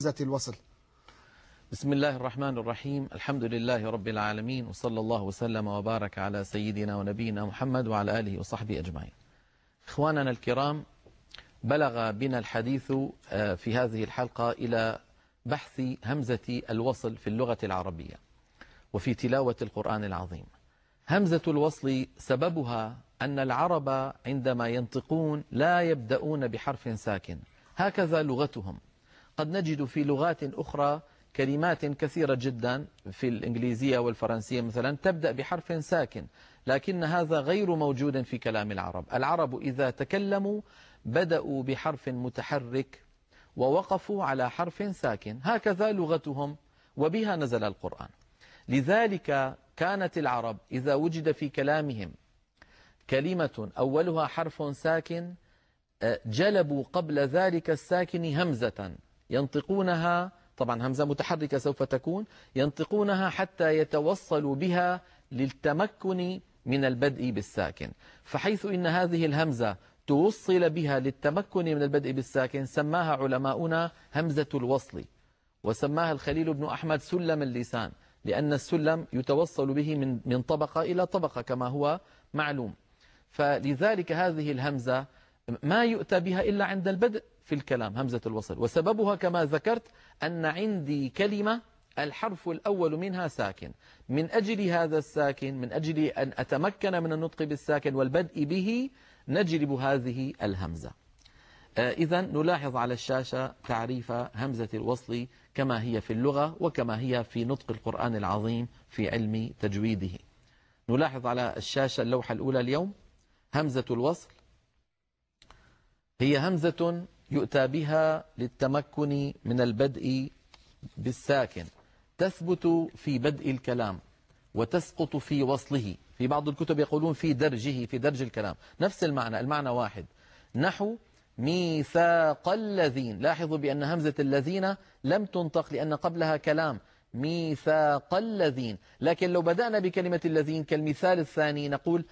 همزة الوصل. بسم الله الرحمن الرحيم. الحمد لله رب العالمين، وصلى الله وسلم وبارك على سيدنا ونبينا محمد وعلى آله وصحبه أجمعين. إخواننا الكرام، بلغ بنا الحديث في هذه الحلقة إلى بحث همزة الوصل في اللغة العربية وفي تلاوة القرآن العظيم. همزة الوصل سببها أن العرب عندما ينطقون لا يبدأون بحرف ساكن، هكذا لغتهم. قد نجد في لغات أخرى كلمات كثيرة جدا في الإنجليزية والفرنسية مثلا تبدأ بحرف ساكن، لكن هذا غير موجود في كلام العرب. العرب إذا تكلموا بدأوا بحرف متحرك ووقفوا على حرف ساكن، هكذا لغتهم وبها نزل القرآن. لذلك كانت العرب إذا وجد في كلامهم كلمة أولها حرف ساكن جلبوا قبل ذلك الساكن همزة ينطقونها، طبعا همزة متحركة سوف تكون، ينطقونها حتى يتوصلوا بها للتمكن من البدء بالساكن. فحيث إن هذه الهمزة توصل بها للتمكن من البدء بالساكن سماها علماؤنا همزة الوصل، وسماها الخليل بن أحمد سلم اللسان، لأن السلم يتوصل به من طبقة إلى طبقة كما هو معلوم. فلذلك هذه الهمزة ما يؤتى بها إلا عند البدء في الكلام، همزة الوصل. وسببها كما ذكرت أن عندي كلمة الحرف الأول منها ساكن، من أجل هذا الساكن، من أجل أن أتمكن من النطق بالساكن والبدء به نجلب هذه الهمزة. إذا نلاحظ على الشاشة تعريف همزة الوصل كما هي في اللغة وكما هي في نطق القرآن العظيم في علم تجويده. نلاحظ على الشاشة اللوحة الأولى اليوم همزة الوصل هي همزة يؤتى بها للتمكن من البدء بالساكن، تثبت في بدء الكلام وتسقط في وصله. في بعض الكتب يقولون في درجه، في درج الكلام، نفس المعنى، المعنى واحد. نحو ميثاق الذين، لاحظوا بأن همزة الذين لم تنطق لأن قبلها كلام، ميثاق الذين. لكن لو بدأنا بكلمة الذين كالمثال الثاني نقول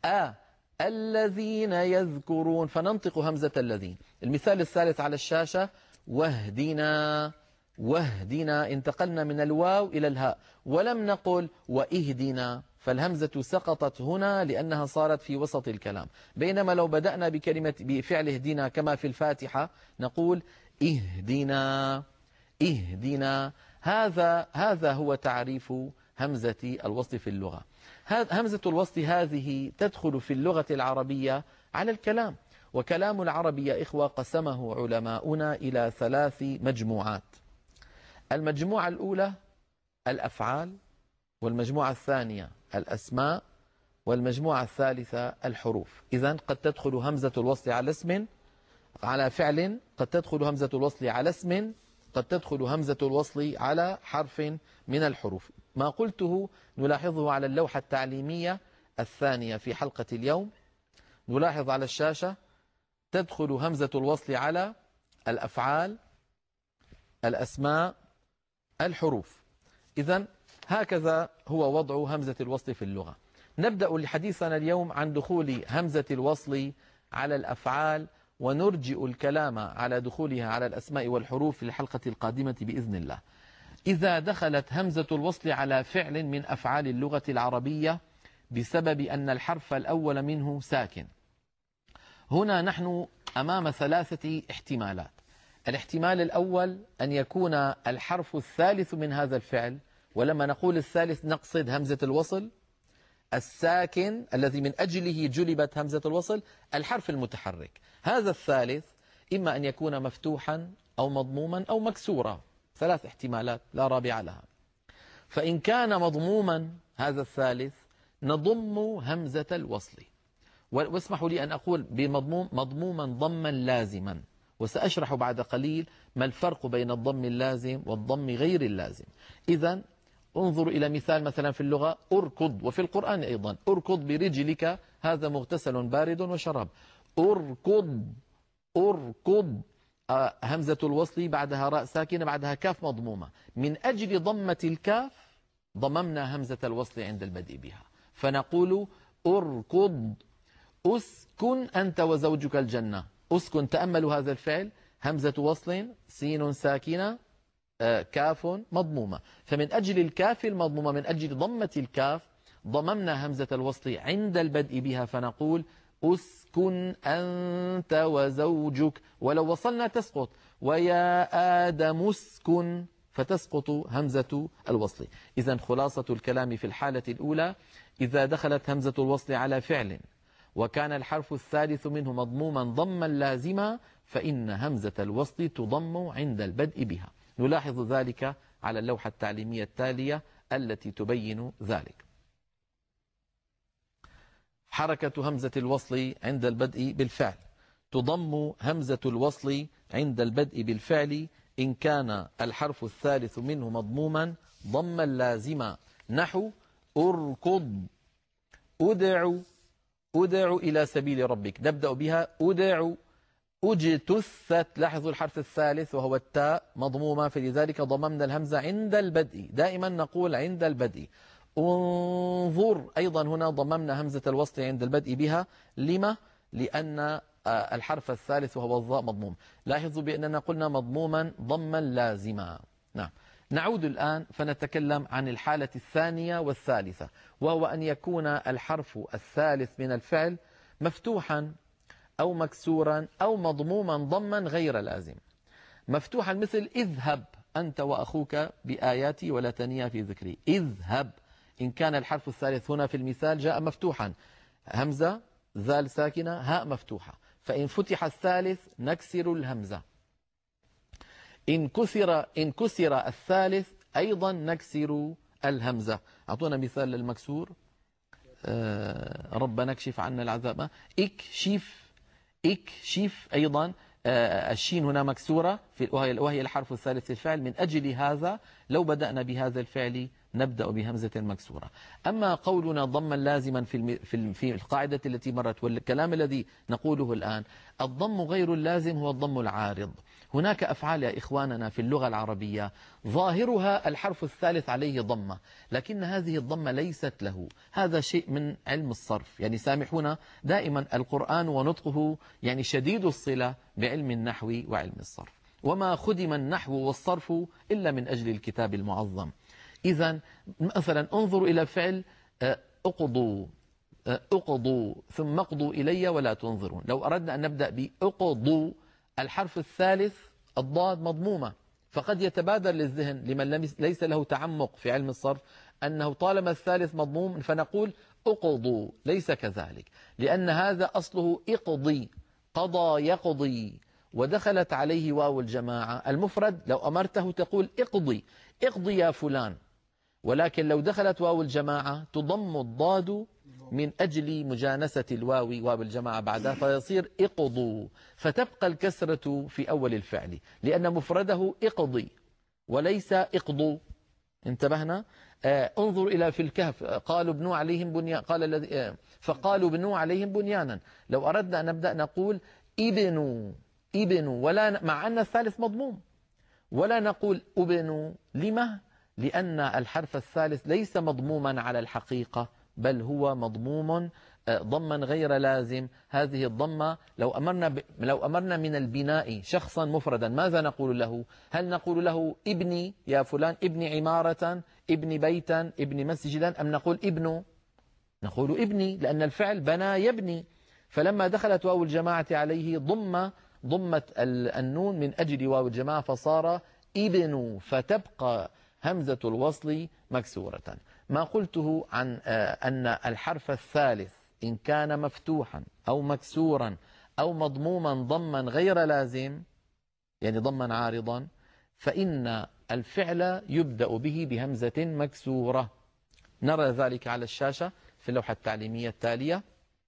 الذين يذكرون، فننطق همزة الذين. المثال الثالث على الشاشة واهدنا، واهدنا انتقلنا من الواو إلى الهاء، ولم نقل واهدنا، فالهمزة سقطت هنا لأنها صارت في وسط الكلام. بينما لو بدأنا بفعل اهدنا كما في الفاتحة نقول اهدنا، اهدنا. هذا هو تعريف همزة الوصل في اللغة. همزة الوصل هذه تدخل في اللغة العربية على الكلام، وكلام العرب يا إخوة قسمه علماؤنا إلى 3 مجموعات. المجموعة الأولى الأفعال، والمجموعة الثانية الأسماء، والمجموعة الثالثة الحروف. إذن قد تدخل همزة الوصل على اسم، على فعل، قد تدخل همزة الوصل على اسم، قد تدخل همزة الوصل على حرف من الحروف. ما قلته نلاحظه على اللوحة التعليمية الثانية في حلقة اليوم. نلاحظ على الشاشة تدخل همزة الوصل على الأفعال، الأسماء، الحروف. إذن هكذا هو وضع همزة الوصل في اللغة. نبدأ حديثنا اليوم عن دخول همزة الوصل على الأفعال، ونرجئ الكلام على دخولها على الأسماء والحروف في الحلقة القادمة بإذن الله. إذا دخلت همزة الوصل على فعل من أفعال اللغة العربية بسبب أن الحرف الأول منه ساكن، هنا نحن أمام 3 احتمالات. الاحتمال الأول أن يكون الحرف الثالث من هذا الفعل، ولما نقول الثالث نقصد همزة الوصل الساكن الذي من أجله جلبت همزة الوصل، الحرف المتحرك. هذا الثالث إما أن يكون مفتوحا أو مضموما أو مكسورا، 3 احتمالات لا رابع لها. فإن كان مضموما هذا الثالث نضم همزة الوصل، واسمحوا لي أن أقول مضموما ضما لازما، وسأشرح بعد قليل ما الفرق بين الضم اللازم والضم غير اللازم. إذن انظروا إلى مثال مثلا في اللغة أركض، وفي القرآن أيضا أركض برجلك، هذا مغتسل بارد وشراب. أركض، أركض، همزة الوصل بعدها راء ساكنة بعدها كاف مضمومة، من أجل ضمة الكاف ضممنا همزة الوصل عند البدء بها، فنقول أركض. أسكن أنت وزوجك الجنة، أسكن، تأملوا هذا الفعل، همزة وصل سين ساكنة كاف مضمومة. فمن أجل الكاف المضمومة، من أجل ضمة الكاف، ضممنا همزة الوصل عند البدء بها فنقول أسكن أنت وزوجك، ولو وصلنا تسقط ويا آدم اسكن، فتسقط همزة الوصل. إذن خلاصة الكلام في الحالة الأولى: إذا دخلت همزة الوصل على فعل وكان الحرف الثالث منه مضموما ضما لازما، فإن همزة الوصل تضم عند البدء بها. نلاحظ ذلك على اللوحة التعليمية التالية التي تبين ذلك. حركة همزة الوصل عند البدء بالفعل: تضم همزة الوصل عند البدء بالفعل إن كان الحرف الثالث منه مضموما ضما لازما، نحو أركض، أدع إلى سبيل ربك، نبدأ بها أدع. أجتثت، لاحظوا الحرف الثالث وهو التاء مضمومة، فلذلك ضممنا الهمزة عند البدء، دائما نقول عند البدء. انظر، أيضا هنا ضممنا همزة الوصل عند البدء بها. لما؟ لأن الحرف الثالث وهو الظاء مضموم. لاحظوا بأننا قلنا مضموما ضما لازما. نعم. نعود الآن فنتكلم عن الحالة الثانية والثالثة، وهو أن يكون الحرف الثالث من الفعل مفتوحا أو مكسورا أو مضموما ضما غير لازم. مفتوحا مثل اذهب أنت وأخوك بآياتي ولا تنيا في ذكري، اذهب. إن كان الحرف الثالث هنا في المثال جاء مفتوحا، همزة، ذال ساكنة، هاء مفتوحة، فإن فتح الثالث نكسر الهمزة. إن كسر الثالث أيضا نكسر الهمزة. أعطونا مثال للمكسور. ربنا اكشف عنا العذاب، اكشف أيضا الشين هنا مكسورة وهي الحرف الثالث في الفعل. من أجل هذا لو بدأنا بهذا الفعل نبدأ بهمزة مكسورة. أما قولنا ضما لازما في القاعدة التي مرت والكلام الذي نقوله الآن، الضم غير اللازم هو الضم العارض. هناك أفعال يا إخواننا في اللغة العربية ظاهرها الحرف الثالث عليه ضمة، لكن هذه الضمة ليست له. هذا شيء من علم الصرف، يعني سامحونا، دائما القرآن ونطقه يعني شديد الصلة بعلم النحو وعلم الصرف، وما خدم النحو والصرف إلا من أجل الكتاب المعظم. إذن مثلا انظروا إلى فعل اقضوا ثم اقضوا إلي ولا تنظرون. لو أردنا أن نبدأ بأقضوا، الحرف الثالث الضاد مضمومة، فقد يتبادر للذهن لمن ليس له تعمق في علم الصرف أنه طالما الثالث مضموم فنقول اقضوا. ليس كذلك، لأن هذا أصله اقضي، قضى يقضي، ودخلت عليه واو الجماعة. المفرد لو أمرته تقول اقضي، اقضي يا فلان، ولكن لو دخلت واو الجماعة تضم الضاد من أجل مجانسة الواو واو الجماعة بعدها، فيصير اقضوا، فتبقى الكسرة في أول الفعل لأن مفرده اقضي وليس اقضوا. انتبهنا؟ انظر إلى في الكهف، قالوا ابنوا عليهم بنيان، قال الذي فقالوا ابنوا عليهم بنيانا. لو أردنا أن نبدأ نقول ابنوا، ولا مع أن الثالث مضموم، ولا نقول ابنوا. لما؟ لأن الحرف الثالث ليس مضموما على الحقيقة، بل هو مضموم ضما غير لازم. هذه الضمة لو أمرنا من البناء شخصا مفردا ماذا نقول له؟ هل نقول له ابني يا فلان، ابني عمارة، ابني بيتا، ابني مسجدا، أم نقول ابنه؟ نقول ابني، لأن الفعل بنى يبني. فلما دخلت واو الجماعة عليه ضمت النون من أجل واو الجماعة فصار ابن، فتبقى همزة الوصل مكسورة. ما قلته عن أن الحرف الثالث إن كان مفتوحا أو مكسورا أو مضموما ضما غير لازم، يعني ضما عارضا، فإن الفعل يبدأ به بهمزة مكسورة. نرى ذلك على الشاشة في اللوحة التعليمية التالية.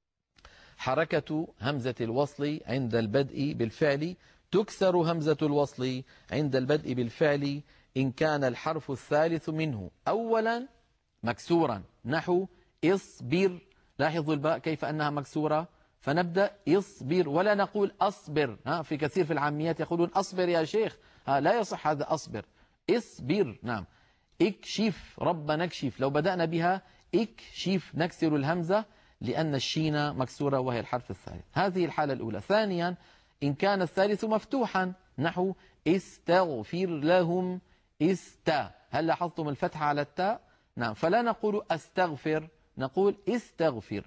حركة همزة الوصل عند البدء بالفعل: تكسر همزة الوصل عند البدء بالفعل إن كان الحرف الثالث منه أولا مكسورا، نحو اصبر. لاحظوا الباء كيف أنها مكسورة، فنبدأ اصبر ولا نقول أصبر. في كثير في العاميات يقولون أصبر يا شيخ، لا يصح هذا، أصبر، اصبر. نعم. اكشف، ربنا اكشف، لو بدأنا بها اكشف نكسر الهمزة لأن الشين مكسورة وهي الحرف الثالث. هذه الحالة الأولى. ثانيا، إن كان الثالث مفتوحا، نحو استغفر لهم، هل لاحظتم الفتحة على التاء؟ نعم. فلا نقول أستغفر، نقول استغفر.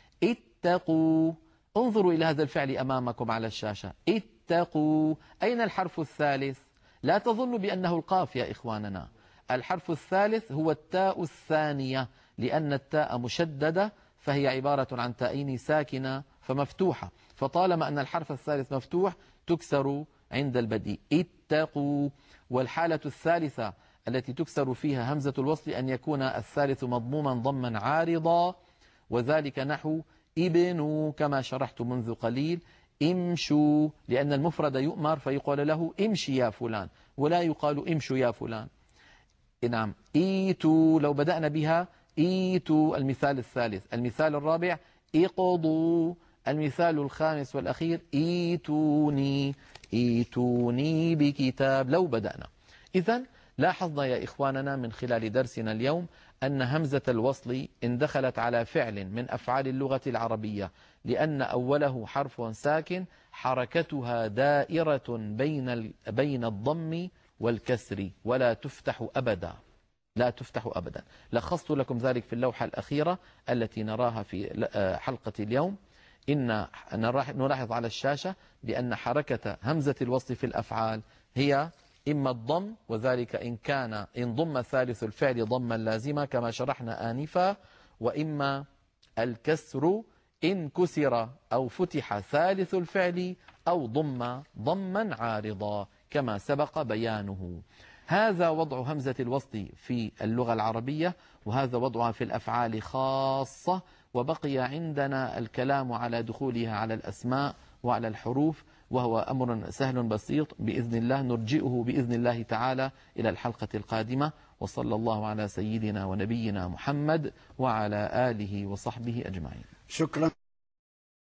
اتقوا. انظروا إلى هذا الفعل أمامكم على الشاشة، اتقوا. أين الحرف الثالث؟ لا تظنوا بأنه القاف يا إخواننا، الحرف الثالث هو التاء الثانية، لأن التاء مشددة فهي عبارة عن تائين ساكنة فمفتوحة، فطالما أن الحرف الثالث مفتوح تكسر عند البدء. اتقوا. والحالة الثالثة التي تكسر فيها همزة الوصل أن يكون الثالث مضموما ضما عارضا، وذلك نحو ابنوا كما شرحت منذ قليل. امشوا، لأن المفرد يؤمر فيقال له امشي يا فلان، ولا يقال امشوا يا فلان. نعم. ايتوا، لو بدأنا بها ايتوا المثال الثالث. المثال الرابع اقضوا. المثال الخامس والأخير ايتوني، ايتوني بكتاب لو بدأنا. إذن لاحظنا يا إخواننا من خلال درسنا اليوم أن همزة الوصل إن دخلت على فعل من أفعال اللغة العربية لأن أوله حرف ساكن حركتها دائرة بين الضم والكسر ولا تفتح أبدا، لا تفتح أبدا. لخصت لكم ذلك في اللوحة الأخيرة التي نراها في حلقة اليوم. إن نلاحظ على الشاشة بأن حركة همزة الوصل في الأفعال هي إما الضم، وذلك إن ضم ثالث الفعل ضما لازما كما شرحنا آنفا، وإما الكسر إن كسر أو فتح ثالث الفعل أو ضم ضما عارضا كما سبق بيانه. هذا وضع همزة الوصل في اللغة العربية، وهذا وضعها في الأفعال خاصة، وبقي عندنا الكلام على دخولها على الأسماء وعلى الحروف، وهو أمر سهل بسيط بإذن الله، نرجئه بإذن الله تعالى إلى الحلقة القادمة. وصلى الله على سيدنا ونبينا محمد وعلى آله وصحبه أجمعين. شكرا.